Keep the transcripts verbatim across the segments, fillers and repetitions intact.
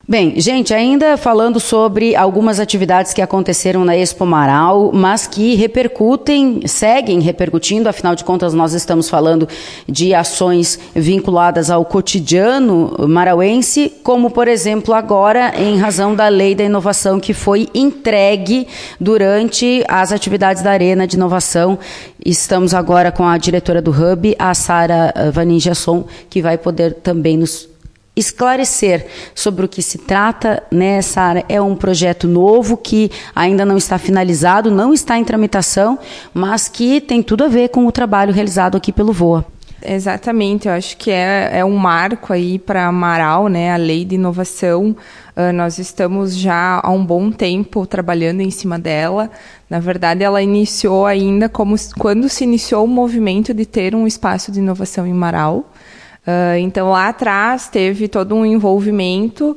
Bem, gente, ainda falando sobre algumas atividades que aconteceram na Expo Marau, mas que repercutem, seguem repercutindo, afinal de contas nós estamos falando de ações vinculadas ao cotidiano marauense, como por exemplo agora em razão da Lei da Inovação que foi entregue durante as atividades da Arena de Inovação. Estamos agora com a diretora do Hub, a Sara Vanin Jasson, que vai poder também nos esclarecer sobre o que se trata, né, Sara? É um projeto novo que ainda não está finalizado, não está em tramitação, mas que tem tudo a ver com o trabalho realizado aqui pelo VOA. Exatamente, eu acho que é, é um marco aí para a Marau, né, a Lei de Inovação. Uh, nós estamos já há um bom tempo trabalhando em cima dela. Na verdade, ela iniciou ainda como quando se iniciou o movimento de ter um espaço de inovação em Marau. Uh, então, lá atrás, teve todo um envolvimento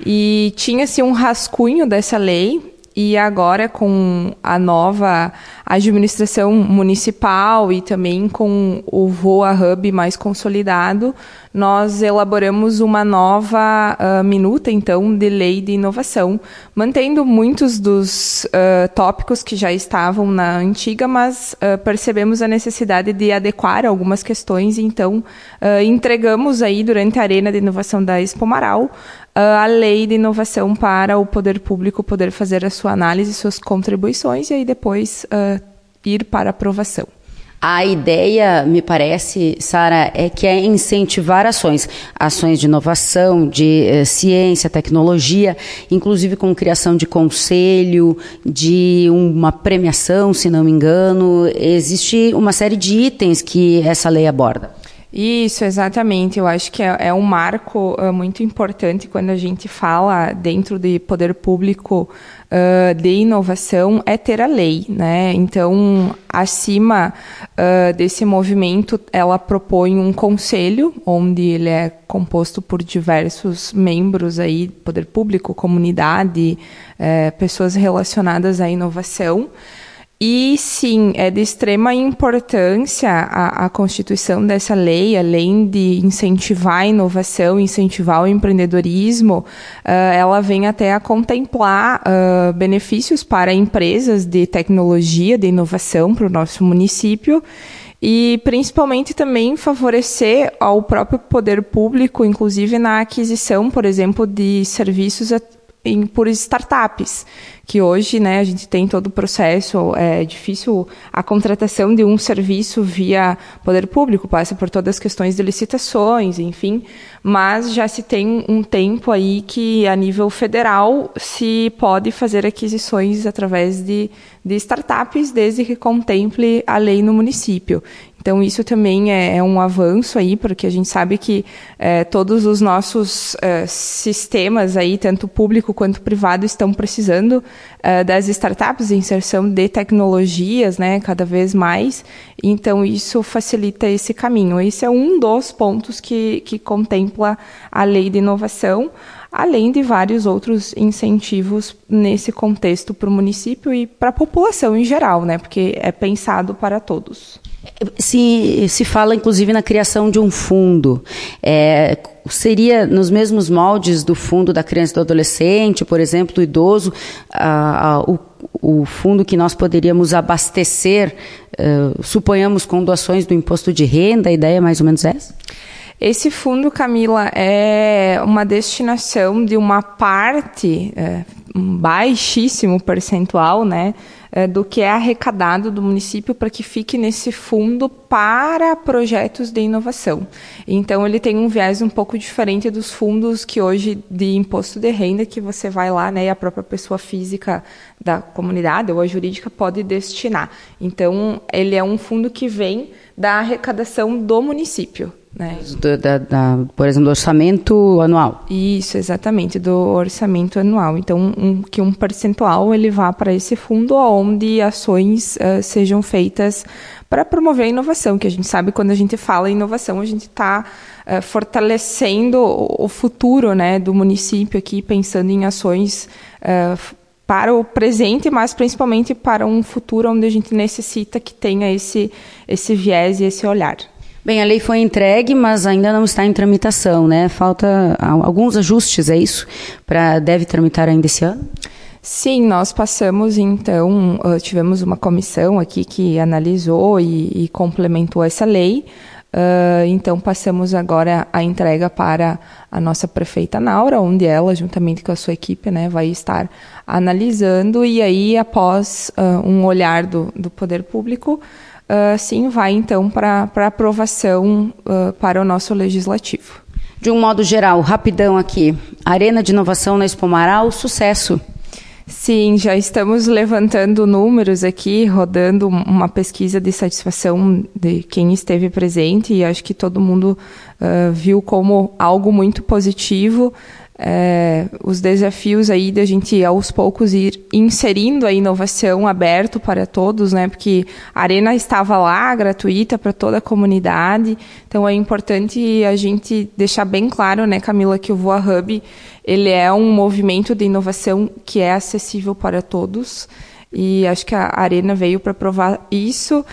e tinha-se um rascunho dessa lei, e agora, com a nova administração municipal e também com o VOA Hub mais consolidado, nós elaboramos uma nova uh, minuta, então, de lei de inovação, mantendo muitos dos uh, tópicos que já estavam na antiga, mas uh, percebemos a necessidade de adequar algumas questões, então uh, entregamos aí durante a Arena de Inovação da Expo Marau a lei de inovação para o poder público poder fazer a sua análise, suas contribuições e aí depois uh, ir para aprovação. A ideia, me parece, Sara, é que é incentivar ações, ações de inovação, de eh, ciência, tecnologia, inclusive com criação de conselho, de uma premiação, se não me engano. Existe uma série de itens que essa lei aborda. Isso, exatamente. Eu acho que é, é um marco uh, muito importante quando a gente fala dentro de poder público uh, de inovação, é ter a lei, né? Então, acima uh, desse movimento, ela propõe um conselho, onde ele é composto por diversos membros aí, poder público, comunidade, uh, pessoas relacionadas à inovação. E, sim, é de extrema importância a, a constituição dessa lei, além de incentivar a inovação, incentivar o empreendedorismo, uh, ela vem até a contemplar uh, benefícios para empresas de tecnologia, de inovação para o nosso município, e principalmente também favorecer ao próprio poder público, inclusive na aquisição, por exemplo, de serviços a, em, por startups, que hoje, né, a gente tem todo o processo, é difícil a contratação de um serviço via poder público, passa por todas as questões de licitações, enfim, mas já se tem um tempo aí que a nível federal se pode fazer aquisições através de, de startups, desde que contemple a lei no município. Então, isso também é, é um avanço aí, porque a gente sabe que é, todos os nossos é, sistemas aí, tanto público quanto privado, estão precisando é, das startups, inserção de tecnologias, né, cada vez mais. Então, isso facilita esse caminho. Esse é um dos pontos que, que contempla a lei de inovação, além de vários outros incentivos nesse contexto para o município e para a população em geral, né, porque é pensado para todos. Se, se fala, inclusive, na criação de um fundo. É, seria nos mesmos moldes do fundo da criança e do adolescente, por exemplo, do idoso, a, a, o, o fundo que nós poderíamos abastecer, uh, suponhamos, com doações do imposto de renda, a ideia é mais ou menos essa? Esse fundo, Camila, é uma destinação de uma parte, é, um baixíssimo percentual, né, é, do que é arrecadado do município para que fique nesse fundo para projetos de inovação. Então, ele tem um viés um pouco diferente dos fundos que hoje de imposto de renda, que você vai lá, né, e a própria pessoa física da comunidade ou a jurídica pode destinar. Então, ele é um fundo que vem da arrecadação do município. Né? Do, da, da, por exemplo, do orçamento anual. Isso, exatamente, do orçamento anual. Então, um, que um percentual ele vá para esse fundo onde ações uh, sejam feitas para promover a inovação, que a gente sabe quando a gente fala em inovação, a gente está uh, fortalecendo o, o futuro, né, do município aqui, pensando em ações uh, para o presente, mas principalmente para um futuro onde a gente necessita que tenha esse, esse viés e esse olhar. Bem, a lei foi entregue, mas ainda não está em tramitação, né? Falta alguns ajustes, é isso? Pra, deve tramitar ainda esse ano? Sim, nós passamos, então, tivemos uma comissão aqui que analisou e, e complementou essa lei. Uh, então, passamos agora a entrega para a nossa prefeita Naura, onde ela, juntamente com a sua equipe, né, vai estar analisando. E aí, após uh, um olhar do, do poder público, uh, sim, vai então para aprovação uh, para o nosso legislativo. De um modo geral, rapidão aqui, Arena de Inovação na Expo Marau, sucesso. Sim, já estamos levantando números aqui, rodando uma pesquisa de satisfação de quem esteve presente, e acho que todo mundo uh, viu como algo muito positivo. É, os desafios aí da gente aos poucos ir inserindo a inovação aberto para todos, né? Porque a Arena estava lá, gratuita para toda a comunidade. Então é importante a gente deixar bem claro, né, Camila, que o Voa Hub ele é um movimento de inovação que é acessível para todos. E acho que a Arena veio para provar isso.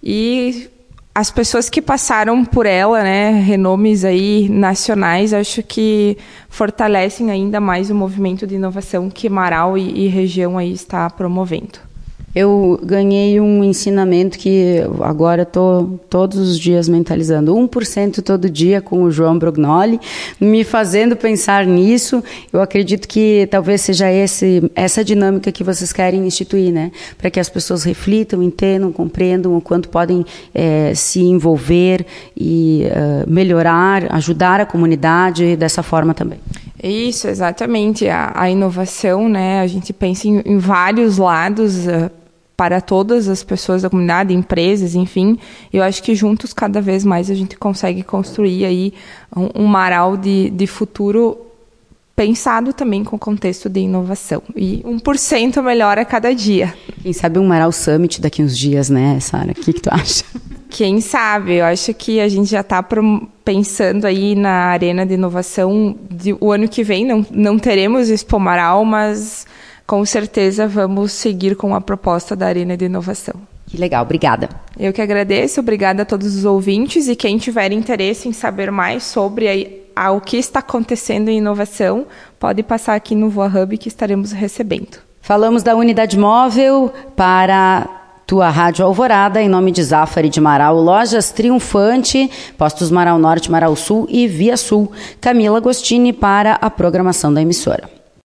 E as pessoas que passaram por ela, né, renomes aí nacionais, acho que fortalecem ainda mais o movimento de inovação que Marau e, e região aí está promovendo. Eu ganhei um ensinamento que agora estou todos os dias mentalizando. um por cento todo dia com o João Brognoli, me fazendo pensar nisso. Eu acredito que talvez seja esse, essa dinâmica que vocês querem instituir, né? Para que as pessoas reflitam, entendam, compreendam o quanto podem é, se envolver e uh, melhorar, ajudar a comunidade dessa forma também. Isso, exatamente. A, a inovação, né? A gente pensa em, em vários lados uh, para todas as pessoas da comunidade, empresas, enfim. Eu acho que juntos, cada vez mais, a gente consegue construir aí um, um Marau de, de futuro pensado também com o contexto de inovação. E um por cento melhor a cada dia. Quem sabe um Marau Summit daqui uns dias, né, Sara? O que, que tu acha? Quem sabe? Eu acho que a gente já está pensando aí na Arena de Inovação. De, o ano que vem não, não teremos Expo Marau, mas com certeza vamos seguir com a proposta da Arena de Inovação. Que legal, obrigada. Eu que agradeço, obrigada a todos os ouvintes, e quem tiver interesse em saber mais sobre a, a, o que está acontecendo em inovação, pode passar aqui no Voa Hub que estaremos recebendo. Falamos da unidade móvel para tua Rádio Alvorada, em nome de Zafari de Marau, Lojas Triunfante, Postos Marau Norte, Marau Sul e Via Sul. Camila Agostini para a programação da emissora.